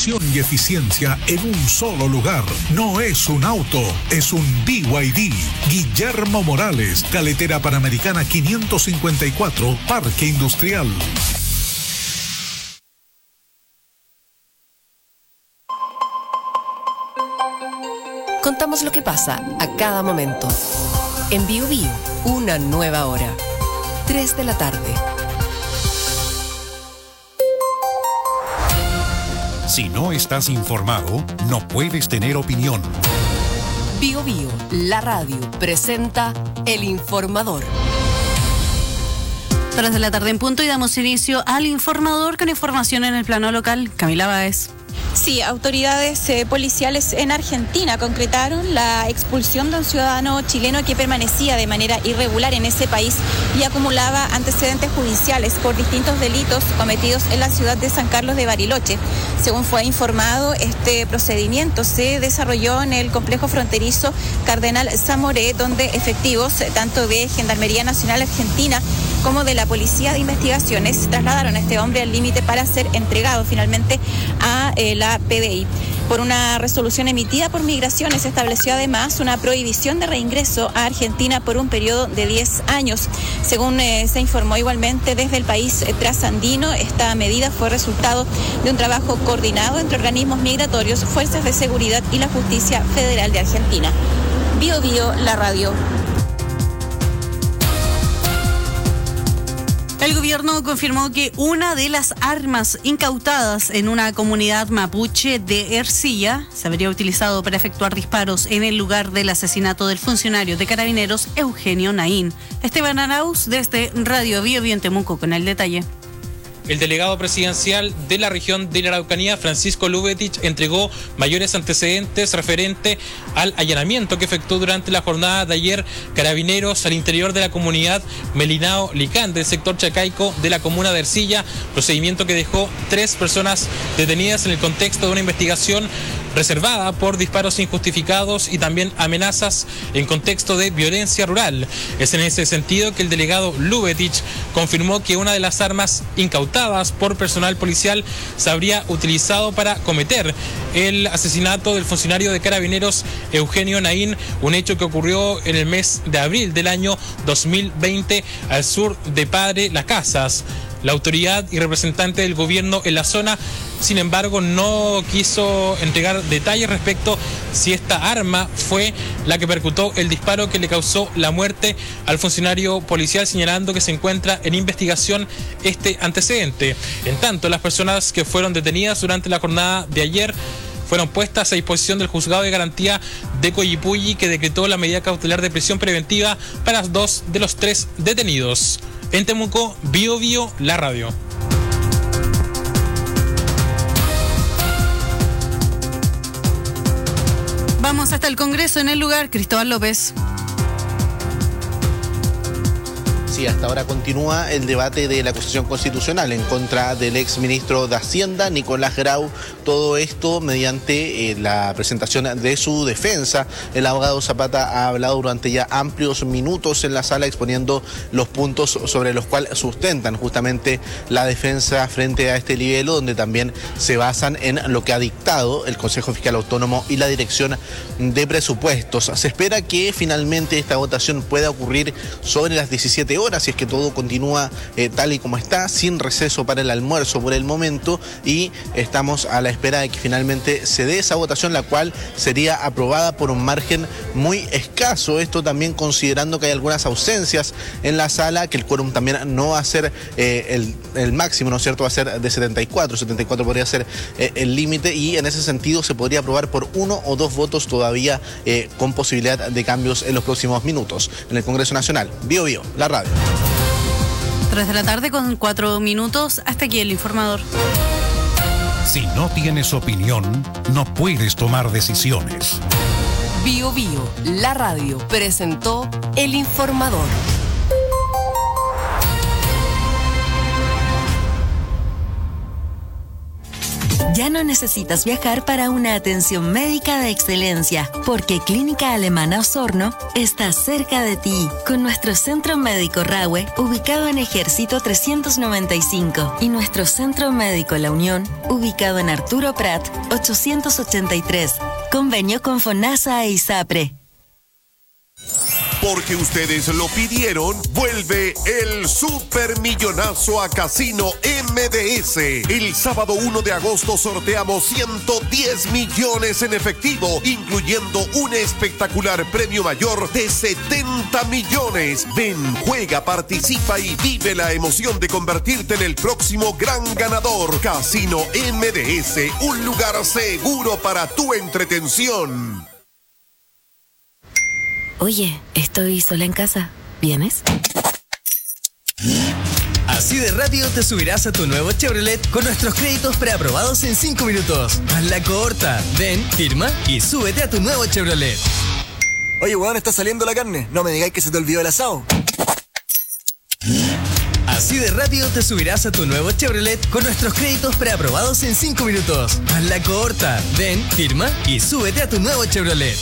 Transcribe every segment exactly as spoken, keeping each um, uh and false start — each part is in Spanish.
innovación y eficiencia en un solo lugar. No es un auto, es un B Y D. Guillermo Morales, Carretera Panamericana quinientos cincuenta y cuatro, Parque Industrial. Contamos lo que pasa a cada momento. En Bio Bio, una nueva hora. tres de la tarde. Si no estás informado, no puedes tener opinión. Bio Bio, la radio, presenta El Informador. tres de la tarde en punto y damos inicio al Informador con información en el plano local. Camila Báez. Sí, autoridades eh, policiales en Argentina concretaron la expulsión de un ciudadano chileno que permanecía de manera irregular en ese país y acumulaba antecedentes judiciales por distintos delitos cometidos en la ciudad de San Carlos de Bariloche. Según fue informado, este procedimiento se desarrolló en el complejo fronterizo Cardenal Zamoré, donde efectivos tanto de Gendarmería Nacional Argentina como de la Policía de Investigaciones trasladaron a este hombre al límite para ser entregado finalmente a eh, la P D I. Por una resolución emitida por Migraciones se estableció además una prohibición de reingreso a Argentina por un periodo de diez años. Según eh, se informó igualmente desde el país eh, trasandino, esta medida fue resultado de un trabajo coordinado entre organismos migratorios, fuerzas de seguridad y la Justicia Federal de Argentina. Bio Bio, la radio. El gobierno confirmó que una de las armas incautadas en una comunidad mapuche de Ercilla se habría utilizado para efectuar disparos en el lugar del asesinato del funcionario de Carabineros Eugenio Naín. Esteban Arauz desde Radio Bio Bio en Temuco con el detalle. El delegado presidencial de la región de la Araucanía, Francisco Lubetich, entregó mayores antecedentes referente al allanamiento que efectuó durante la jornada de ayer Carabineros al interior de la comunidad Melinao Licán del sector Chacaico de la comuna de Ercilla, procedimiento que dejó tres personas detenidas en el contexto de una investigación reservada por disparos injustificados y también amenazas en contexto de violencia rural. Es en ese sentido que el delegado Lubetich confirmó que una de las armas incautadas por personal policial se habría utilizado para cometer el asesinato del funcionario de Carabineros Eugenio Naín, un hecho que ocurrió en el mes de abril del año dos mil veinte al sur de Padre Las Casas. La autoridad y representante del gobierno en la zona, sin embargo, no quiso entregar detalles respecto si esta arma fue la que percutó el disparo que le causó la muerte al funcionario policial, señalando que se encuentra en investigación este antecedente. En tanto, las personas que fueron detenidas durante la jornada de ayer fueron puestas a disposición del Juzgado de Garantía de Coyipulli, que decretó la medida cautelar de prisión preventiva para dos de los tres detenidos. En Temuco, Bio Bio, la radio. Vamos hasta el Congreso en el lugar, Cristóbal López. Sí, hasta ahora continúa el debate de la acusación constitucional en contra del ex ministro de Hacienda, Nicolás Grau. Todo esto mediante eh, la presentación de su defensa. El abogado Zapata ha hablado durante ya amplios minutos en la sala exponiendo los puntos sobre los cuales sustentan justamente la defensa frente a este libelo, donde también se basan en lo que ha dictado el Consejo Fiscal Autónomo y la Dirección de Presupuestos. Se espera que finalmente esta votación pueda ocurrir sobre las diecisiete horas, si es que todo continúa eh, tal y como está, sin receso para el almuerzo por el momento, y estamos a la espera de que finalmente se dé esa votación, la cual sería aprobada por un margen muy escaso. Esto también considerando que hay algunas ausencias en la sala, que el quórum también no va a ser eh, el, el máximo, ¿no es cierto? Va a ser de setenta y cuatro, setenta y cuatro podría ser eh, el límite, y en ese sentido se podría aprobar por uno o dos votos todavía eh, con posibilidad de cambios en los próximos minutos. En el Congreso Nacional, Bio Bio, la radio. tres de la tarde con cuatro minutos. Hasta aquí el Informador. Si no tienes opinión, no puedes tomar decisiones. Bio Bio, la radio, presentó El Informador. Ya no necesitas viajar para una atención médica de excelencia, porque Clínica Alemana Osorno está cerca de ti, con nuestro Centro Médico Rahue, ubicado en Ejército trescientos noventa y cinco, y nuestro Centro Médico La Unión, ubicado en Arturo Prat ochocientos ochenta y tres. Convenio con FONASA e ISAPRE. Porque ustedes lo pidieron, vuelve el supermillonazo a Casino M D S. El sábado uno de agosto sorteamos ciento diez millones en efectivo, incluyendo un espectacular premio mayor de setenta millones. Ven, juega, participa y vive la emoción de convertirte en el próximo gran ganador. Casino M D S, un lugar seguro para tu entretención. Oye, estoy sola en casa. ¿Vienes? Así de rápido te subirás a tu nuevo Chevrolet con nuestros créditos preaprobados en cinco minutos. Haz la corta. Ven, firma y súbete a tu nuevo Chevrolet. Oye, weón, está saliendo la carne. No me digáis que se te olvidó el asado. Así de rápido te subirás a tu nuevo Chevrolet con nuestros créditos preaprobados en cinco minutos. Haz la corta. Ven, firma y súbete a tu nuevo Chevrolet.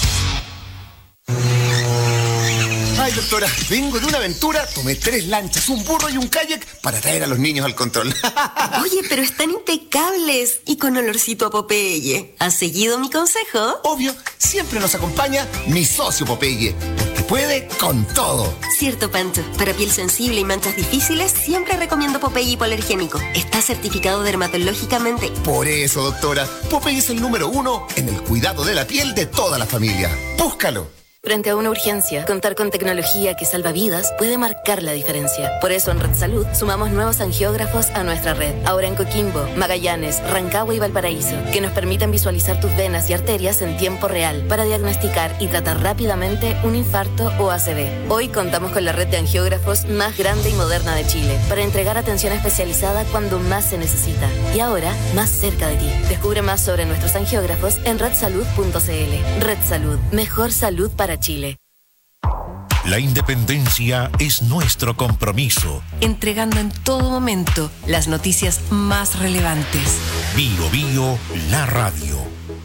Ay, doctora, vengo de una aventura, tomé tres lanchas, un burro y un kayak para traer a los niños al control. Oye, pero están impecables y con olorcito a Popeye. ¿Has seguido mi consejo? Obvio, siempre nos acompaña mi socio Popeye, porque puede con todo. Cierto, Pancho. Para piel sensible y manchas difíciles, siempre recomiendo Popeye hipoalergénico. Está certificado dermatológicamente. Por eso, doctora, Popeye es el número uno en el cuidado de la piel de toda la familia. Búscalo. Frente a una urgencia, contar con tecnología que salva vidas puede marcar la diferencia. Por eso en Red Salud sumamos nuevos angiógrafos a nuestra red. Ahora en Coquimbo, Magallanes, Rancagua y Valparaíso, que nos permiten visualizar tus venas y arterias en tiempo real para diagnosticar y tratar rápidamente un infarto o A C V. Hoy contamos con la red de angiógrafos más grande y moderna de Chile para entregar atención especializada cuando más se necesita. Y ahora, más cerca de ti. Descubre más sobre nuestros angiógrafos en red salud punto c l. Red Salud, mejor salud para Chile. La independencia es nuestro compromiso. Entregando en todo momento las noticias más relevantes. Bio Bio, la radio.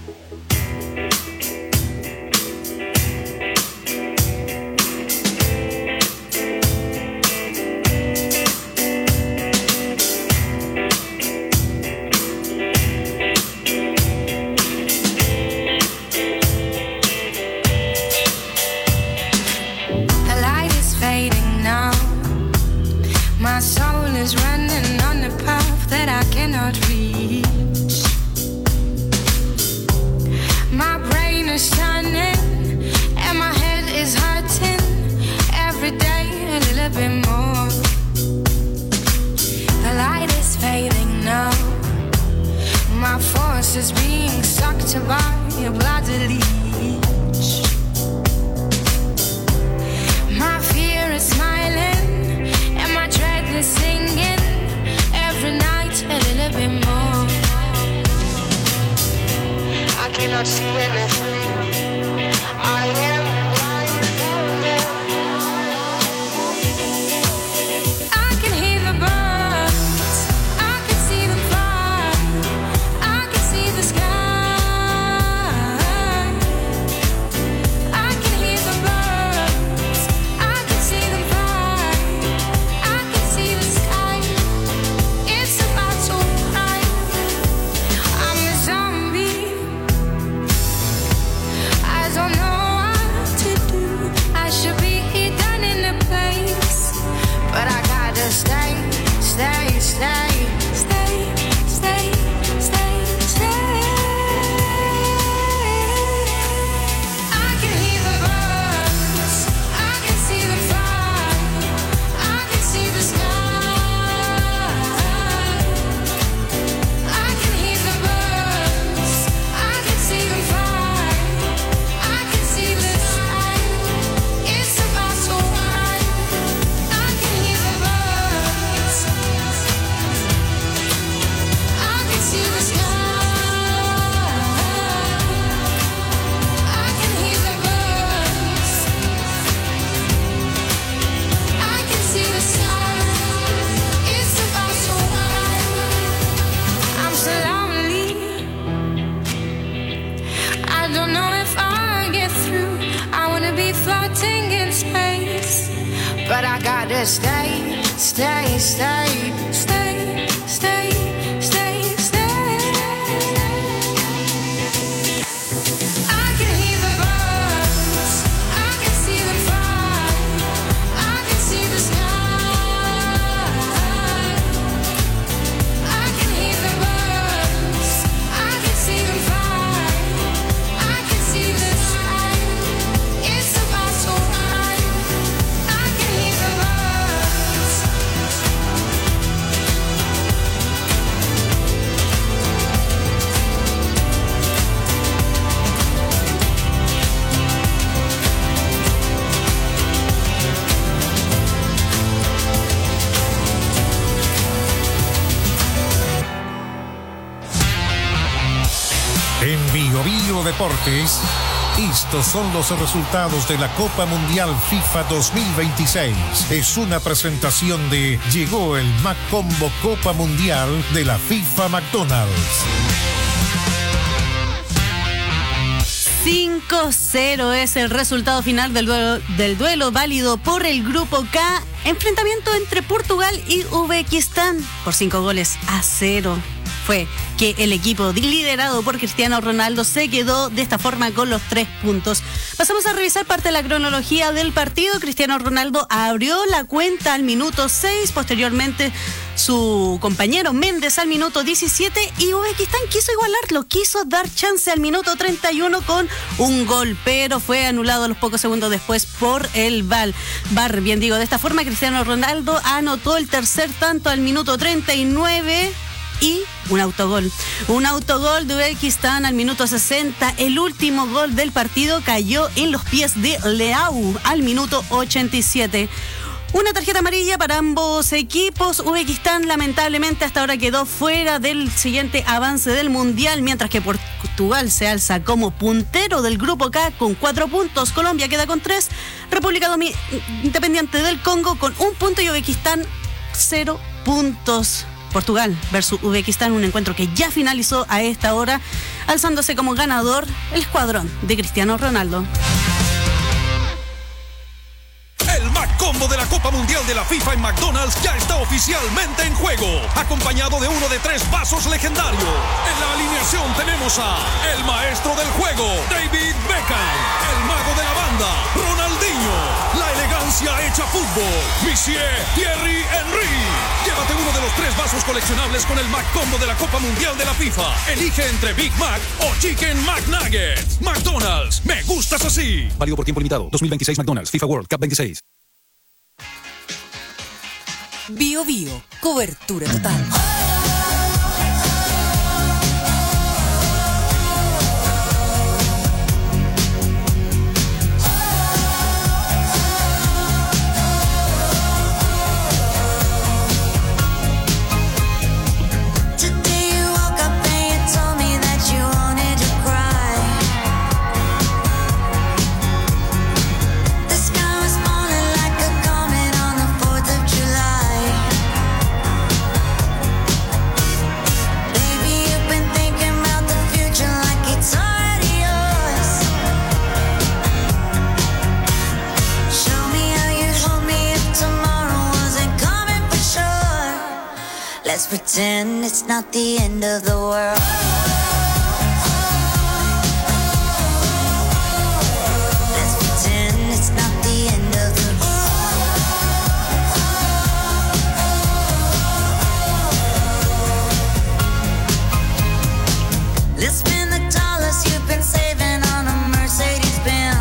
My soul is running on a path that I cannot reach. My brain is shining and my head is hurting every day a little bit more. The light is fading now. My force is being sucked by a bloody leech. My fear is smiling. My dread is singing every night a little bit more. I cannot see anything. I am blind. I can hear the birds. I can see them fly. I can see the sky. I can hear the birds. I can see them fly. but I gotta stay, stay, stay, stay, stay, stay, stay. I can hear the birds, I can see them fly, I can see the sky. I can hear the birds, I can see them fly, I can see the sky. It's about so right. I can hear the birds. En Bio Bio Deportes, estos son los resultados de la Copa Mundial FIFA dos mil veintiséis. Es una presentación de Llegó el Mac Combo Copa Mundial de la FIFA McDonald's. cinco cero es el resultado final del duelo, del duelo válido por el Grupo K. Enfrentamiento entre Portugal y Uzbekistán por cinco goles a cero. Fue que el equipo liderado por Cristiano Ronaldo se quedó de esta forma con los tres puntos. Pasamos a revisar parte de la cronología del partido. Cristiano Ronaldo abrió la cuenta al minuto seis, posteriormente su compañero Méndez al minuto diecisiete y Uzbekistán quiso igualarlo, quiso dar chance al minuto treinta y uno con un gol, pero fue anulado a los pocos segundos después por el V A R. V A R, bien digo, de esta forma Cristiano Ronaldo anotó el tercer tanto al minuto treinta y nueve y un autogol. Un autogol de Uzbekistán al minuto sesenta. El último gol del partido cayó en los pies de Leao al minuto ochenta y siete. Una tarjeta amarilla para ambos equipos. Uzbekistán lamentablemente hasta ahora quedó fuera del siguiente avance del Mundial, mientras que Portugal se alza como puntero del Grupo K con cuatro puntos. Colombia queda con tres. República Domi- Independiente del Congo con un punto y Uzbekistán cero puntos. Portugal versus Uzbekistán, un encuentro que ya finalizó a esta hora, alzándose como ganador el escuadrón de Cristiano Ronaldo. El Mac Combo de la Copa Mundial de la FIFA en McDonald's ya está oficialmente en juego, acompañado de uno de tres vasos legendarios. En la alineación tenemos a el maestro del juego, David Beckham, el mago de la banda, Ronaldinho, la elegancia hecha fútbol, Monsieur Thierry Henry. Llévate uno de los tres vasos coleccionables con el Mac Combo de la Copa Mundial de la FIFA. Elige entre Big Mac o Chicken McNuggets. McDonald's, me gustas así. Válido por tiempo limitado. dos mil veintiséis McDonald's, FIFA World Cup veintiséis. Bio Bio, cobertura total. Let's pretend it's not the end of the world. Let's pretend it's not the end of the world. Let's spend the dollars you've been saving on a Mercedes Benz.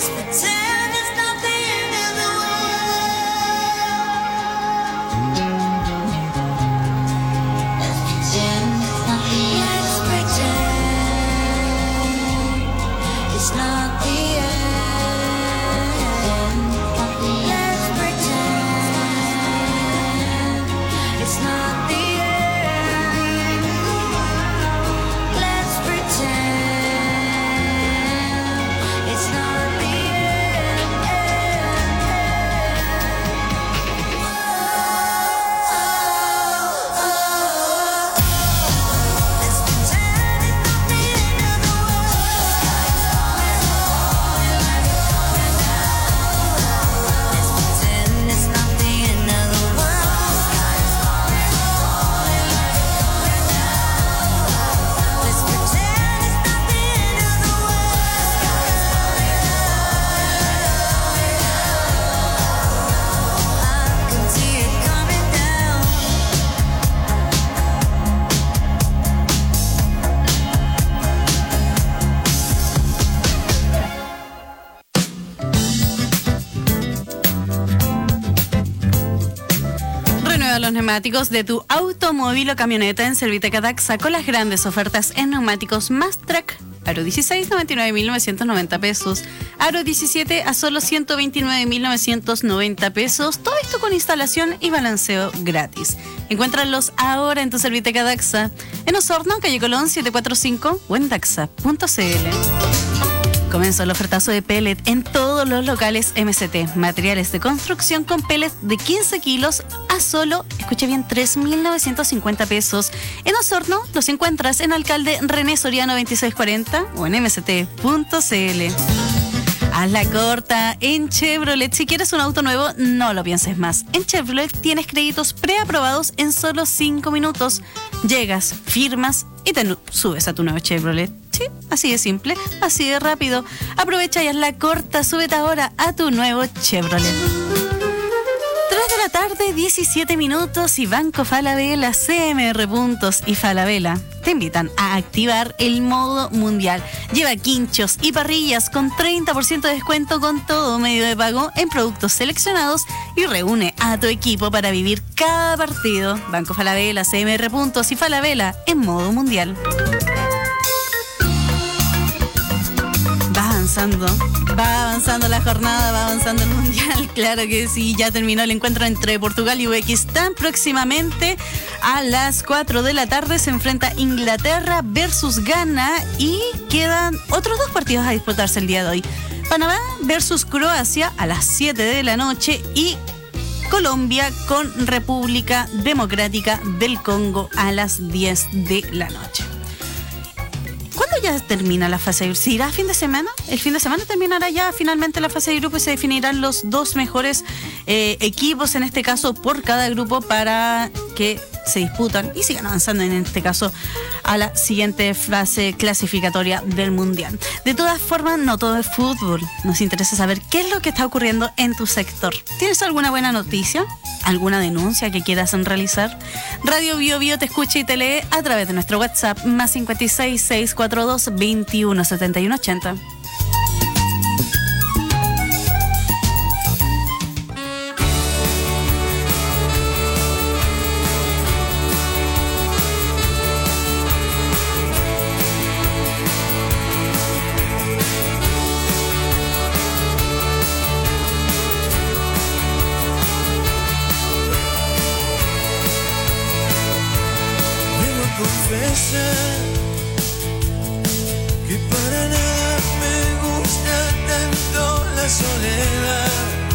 Los neumáticos de tu automóvil o camioneta en Serviteca Daxa con las grandes ofertas en neumáticos Mastrack. Aro dieciséis, noventa y nueve mil novecientos noventa pesos. Aro diecisiete a solo ciento veintinueve mil novecientos noventa pesos. Todo esto con instalación y balanceo gratis. Encuéntralos ahora en tu Serviteca Daxa. En Osorno, calle Colón setecientos cuarenta y cinco o en daxa punto c l. Comenzó el ofertazo de pellet en todos los locales M C T. Materiales de construcción con pellet de quince kilos a solo, escuche bien, tres mil novecientos cincuenta pesos. En Osorno los encuentras en Alcalde René Soriano veintiséis cuarenta o en m c t punto c l. Haz la corta en Chevrolet. Si quieres un auto nuevo, no lo pienses más. En Chevrolet tienes créditos preaprobados en solo cinco minutos. Llegas, firmas y te subes a tu nuevo Chevrolet. Sí, así de simple, así de rápido. Aprovecha y haz la corta. Súbete ahora a tu nuevo Chevrolet. tres de la tarde, diecisiete minutos, y Banco Falabella, C M R Puntos y Falabella te invitan a activar el modo mundial. Lleva quinchos y parrillas con treinta por ciento de descuento con todo medio de pago en productos seleccionados y reúne a tu equipo para vivir cada partido. Banco Falabella, C M R Puntos y Falabella en modo mundial. Va avanzando, va avanzando la jornada, va avanzando el mundial. Claro que sí, ya terminó el encuentro entre Portugal y Uzbekistán. Próximamente a las cuatro de la tarde se enfrenta Inglaterra versus Ghana y quedan otros dos partidos a disputarse el día de hoy. Panamá versus Croacia a las siete de la noche y Colombia con República Democrática del Congo a las diez de la noche. ¿Cuándo ya termina la fase de grupo? ¿Se irá a fin de semana? El fin de semana terminará ya finalmente la fase de grupo y se definirán los dos mejores eh, equipos, en este caso por cada grupo, para que se disputan y sigan avanzando, en este caso, a la siguiente fase clasificatoria del Mundial. De todas formas, no todo es fútbol. Nos interesa saber qué es lo que está ocurriendo en tu sector. ¿Tienes alguna buena noticia? ¿Alguna denuncia que quieras realizar? Radio Bio Bio te escucha y te lee a través de nuestro WhatsApp más cinco seis, seiscientos cuarenta y dos, veintiuno setenta y uno ochenta. Que para nada me gusta tanto la soledad,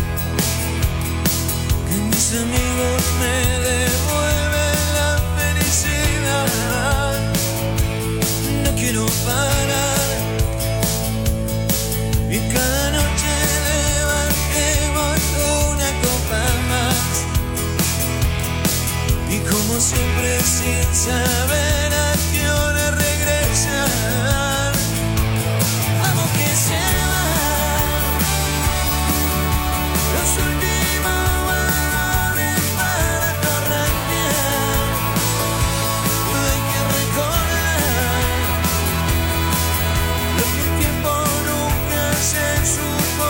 que mis amigos me devuelven la felicidad. No quiero parar y cada noche levantemos una copa más, y como siempre sin saber a qué hora regresar. Vamos que se van los últimos valores para torrantear. Hay que recordar lo que el tiempo nunca se supo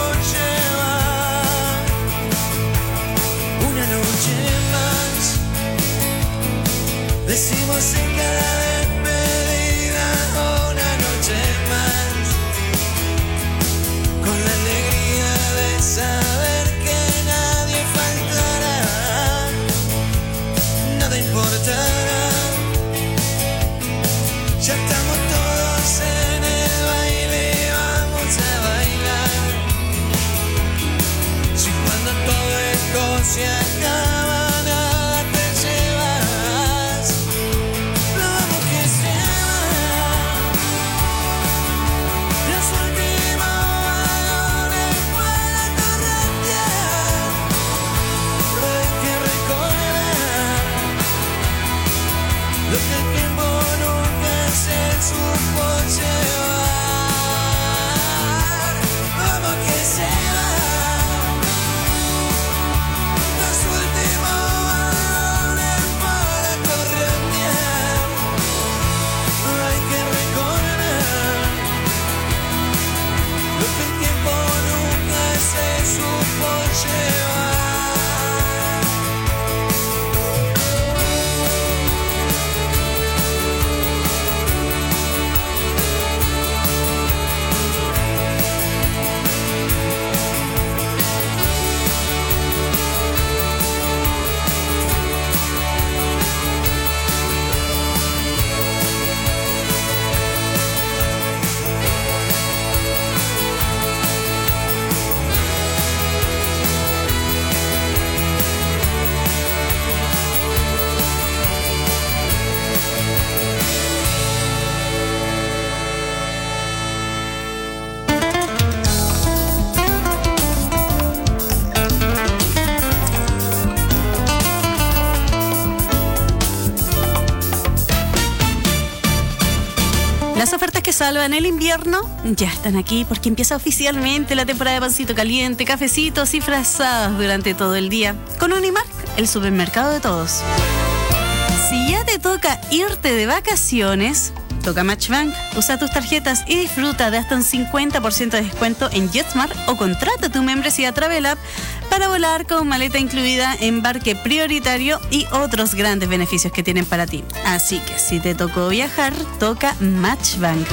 Las ofertas que salvan el invierno ya están aquí porque empieza oficialmente la temporada de pancito caliente, cafecitos y frazadas durante todo el día. Con Unimark, el supermercado de todos. Si ya te toca irte de vacaciones, toca Matchbank. Usa tus tarjetas y disfruta de hasta un cincuenta por ciento de descuento en JetSmart o contrata tu membresía Travel App para volar con maleta incluida, embarque prioritario y otros grandes beneficios que tienen para ti. Así que si te tocó viajar, toca Matchbank.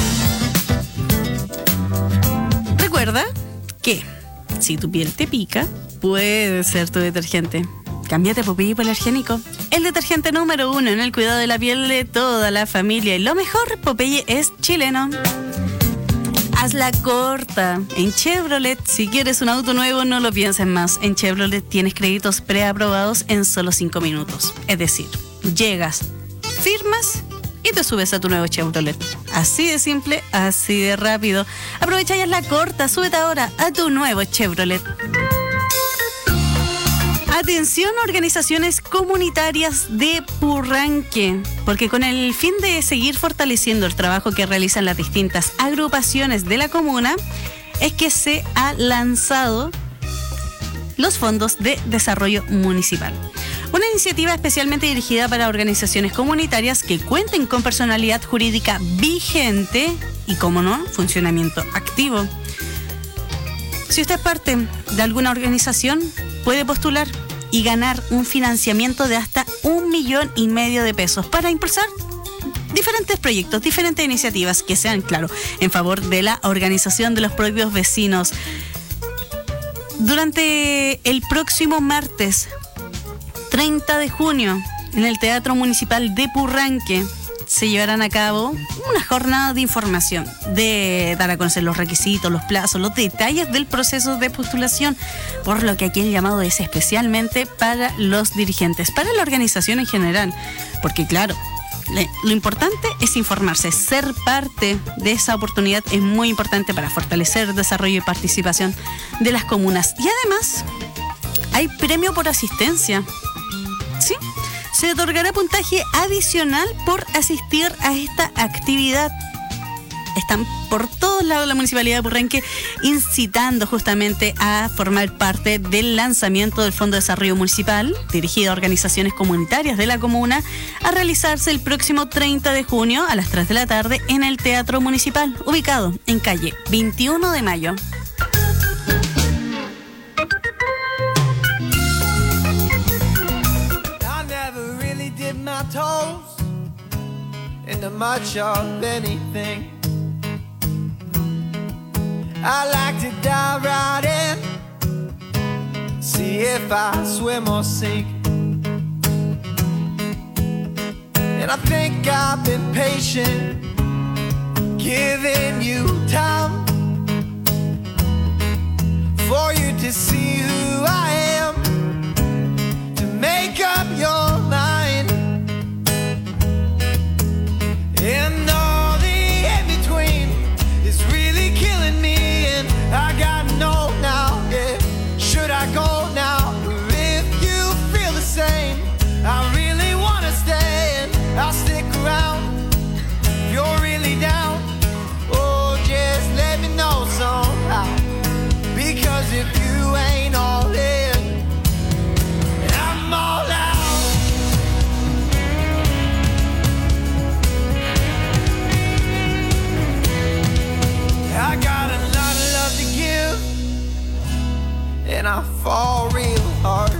Recuerda que si tu piel te pica, puede ser tu detergente. Cámbiate Popeye hipoalergénico, el detergente número uno en el cuidado de la piel de toda la familia. Y lo mejor, Popeye es chileno. Hazla corta. En Chevrolet, si quieres un auto nuevo, no lo pienses más. En Chevrolet tienes créditos preaprobados en solo cinco minutos. Es decir, llegas, firmas y te subes a tu nuevo Chevrolet. Así de simple, así de rápido. Aprovecha y hazla corta. Súbete ahora a tu nuevo Chevrolet. Atención, organizaciones comunitarias de Purranque, porque con el fin de seguir fortaleciendo el trabajo que realizan las distintas agrupaciones de la comuna, es que se ha lanzado los fondos de desarrollo municipal. Una iniciativa especialmente dirigida para organizaciones comunitarias que cuenten con personalidad jurídica vigente y, como no, funcionamiento activo. Si usted es parte de alguna organización, puede postular y ganar un financiamiento de hasta un millón y medio de pesos para impulsar diferentes proyectos, diferentes iniciativas que sean, claro, en favor de la organización de los propios vecinos. Durante el próximo martes treinta de junio, en el Teatro Municipal de Purranque, se llevarán a cabo una jornada de información, de dar a conocer los requisitos, los plazos, los detalles del proceso de postulación, por lo que aquí el llamado es especialmente para los dirigentes, para la organización en general, porque claro, le, lo importante es informarse, ser parte de esa oportunidad es muy importante para fortalecer el desarrollo y participación de las comunas. Y además, hay premio por asistencia, ¿sí? Se otorgará puntaje adicional por asistir a esta actividad. Están por todos lados la Municipalidad de Purranque incitando justamente a formar parte del lanzamiento del Fondo de Desarrollo Municipal, dirigido a organizaciones comunitarias de la comuna, a realizarse el próximo treinta de junio a las tres de la tarde en el Teatro Municipal, ubicado en calle veintiuno de mayo. My toes into much of anything. I like to dive right in, see if I swim or sink. And I think I've been patient, giving you time for you to see who I am, to make up your mind. And all the in-between is really killing me, and I gotta know now, yeah, should I go now? If you feel the same, I really wanna stay, and I'll stick around. If you're really down, oh, just let me know somehow, because if you ain't and I fall real hard.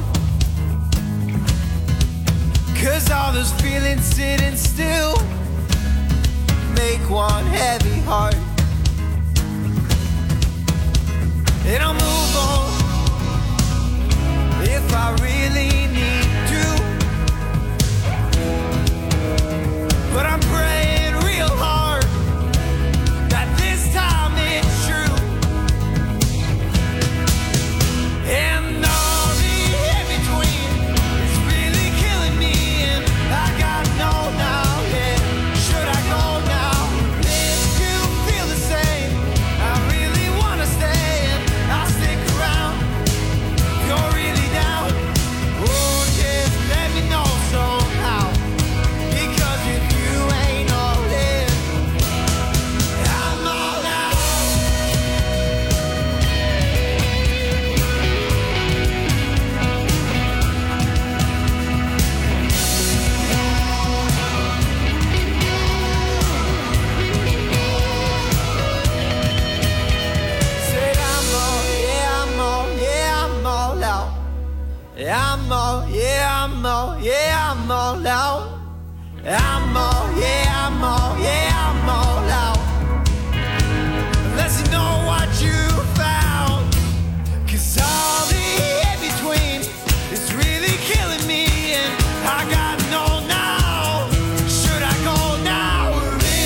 Cause all those feelings sitting still make one heavy heart. And I'll move on if I really need to. But I'm praying real hard that this time it's true. And all the in-between is really killing me, and I gotta know now, yeah. Should I go now? If you feel the same, I really wanna stay, and I'll stick around. If you're really down, oh, just let me know somehow. Because if you ain't all in, I'm all out. Said I'm all, yeah, I'm all, yeah, I'm all out. I'm all, yeah, I'm all, yeah, I'm all out. I'm all, yeah, I'm all, yeah, I'm all